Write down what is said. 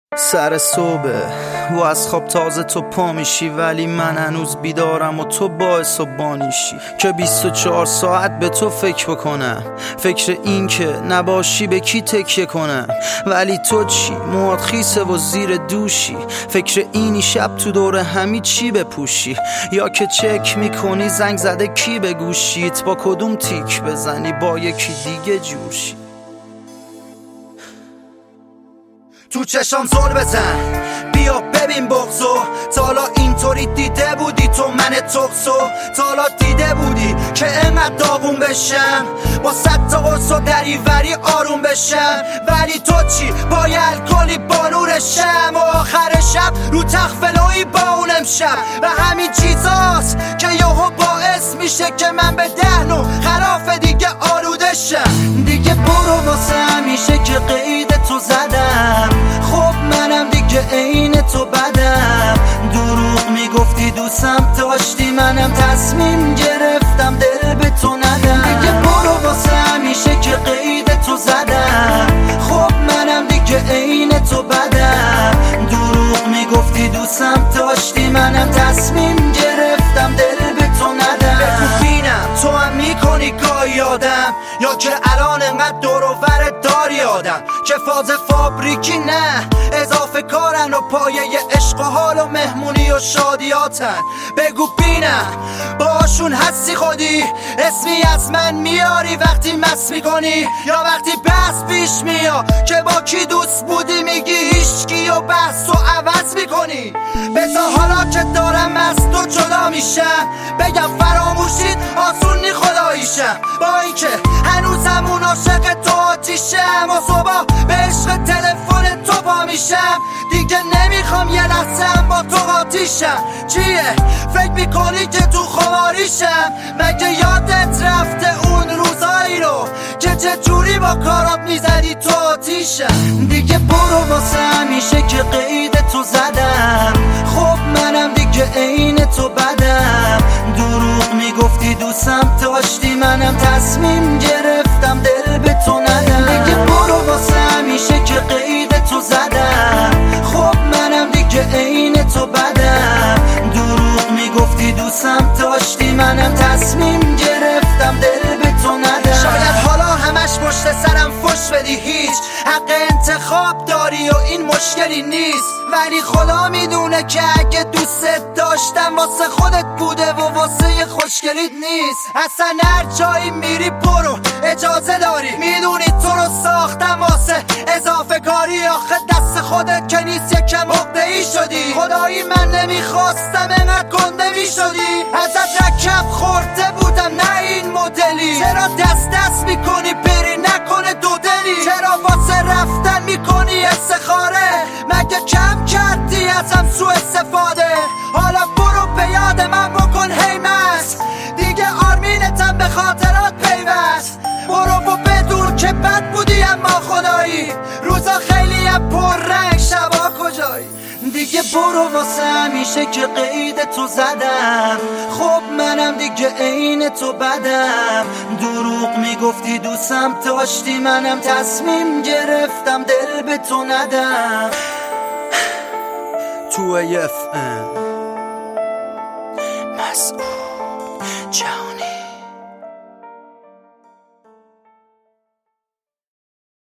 سر صبح و از خواب تازه تو پا میشی، ولی من هنوز بیدارم و تو باعث و بانیشی که 24 ساعت به تو فکر بکنم، فکر این که نباشی به کی تکیه کنم. ولی تو چی؟ موات خیسه و زیر دوشی، فکر اینی شب تو دور همی چی بپوشی، یا که چک میکنی زنگ زده کی به گوشیت، با کدوم تیک بزنی با یکی دیگه جوشی. تو چشام زل بزن بیا ببین بغضو، تا حالا اینطوری دیده بودی تو من تقصو؟ تا حالا دیده بودی که انقدر داغون بشم، با 100 تا قرص و دریوری آروم بشم؟ ولی تو چی؟ با یه الکلی بالورشم و آخر شب رو تخفلوی با اون امشب. و همین چیزاست که یهو باعث میشه که من به دهنو خلاف دیگه آلوده شم. دیگه برو واسه همیشه که قید تو زدم، خب منم دیگه عین تو بدم. دروغ میگفتی دوستم داشتی، منم تصمیم گرفتم دل به تو ندم. دیگه برو واسه همیشه که قید تو زدم، خب منم دیگه عین تو بدم. دروغ میگفتی دوستم داشتی، منم تصمیم گرفتم دل به تو ندم. بگو بینم تو هم میکنی گاهی یادم، یا که الان انقدر دور و برت داری آدم که فاز فابریکی نه اضافه کارن و پایه عشق و حال و مهمونی و شادیاتن. بگو بینم باشون هستی خودی، اسمی از من میاری وقتی مس میکنی، یا وقتی بحث پیش میاد که با کی دوست بودی میگی هیچکی و بحث و عوض میکنی. بذار حالا که دارم از تو جدا میشم بگم فراموشید آسون نی خداییشم، با اینکه هنوزم اون عاشق تو آتیشم و صبح به عشق تلفن تو پا میشم. دیگه نمیخوام یه لحظه با تو قاطیشم. چیه فکر میکنی که تو خماریشم؟ مگه یادت رفته اون روزایی رو که چجوری با کارات میزدی تو آتیشم؟ دیگه برو واسه همیشه که قید تو زدم، خب منم دیگه عین تو بدم. دروغ میگفتی دوستم داشتی، منم تصمیم گرفتم دل به تو ندم. دیگه برو واسه همیشه که قید تو زدم، خب منم دیگه عین تو بدم. دروغ میگفتی دوستم داشتی، منم تصمیم گرفتم دل به تو ندم. شاید حالا همش پشت سرم فش بدی، هیچ حق انتخاب داری و این مشکلی نیست، ولی خدا میدونه که اگه دوست داشتم واسه خودت بوده و واسه خوشگلیت نیست. اصلا هر جایی میری برو اجازه داری، میدونی تو رو ساختم واسه اضافه کاری. آخه دست خودت که نیست یکم عقده‌ای شدی، خدایی من نمیخواستم انقدر گنده میشدی. ازت رکب خورده بودم نه این مدلی، چرا دست میکنی بری نکنه دو دلی؟ چرا واسه رفتن میکنی استخاره؟ مگه کم کردی ازم سوء استفاده؟ حالا برو به یاد من بکن هیمس، دیگه آرمینتم به خاطرات پیوست. برو و بدون که بد بودی اما خدایی، روزا خیلی هم پر رنگ شبا کجایی. دیگه برو واسه همیشه که قید تو زدم، خب منم دیگه عین تو بدم. دروغ میگفتی دوستم داشتی، منم تصمیم گرفتم دل به تو ندم. تو AFM مسعود جهان.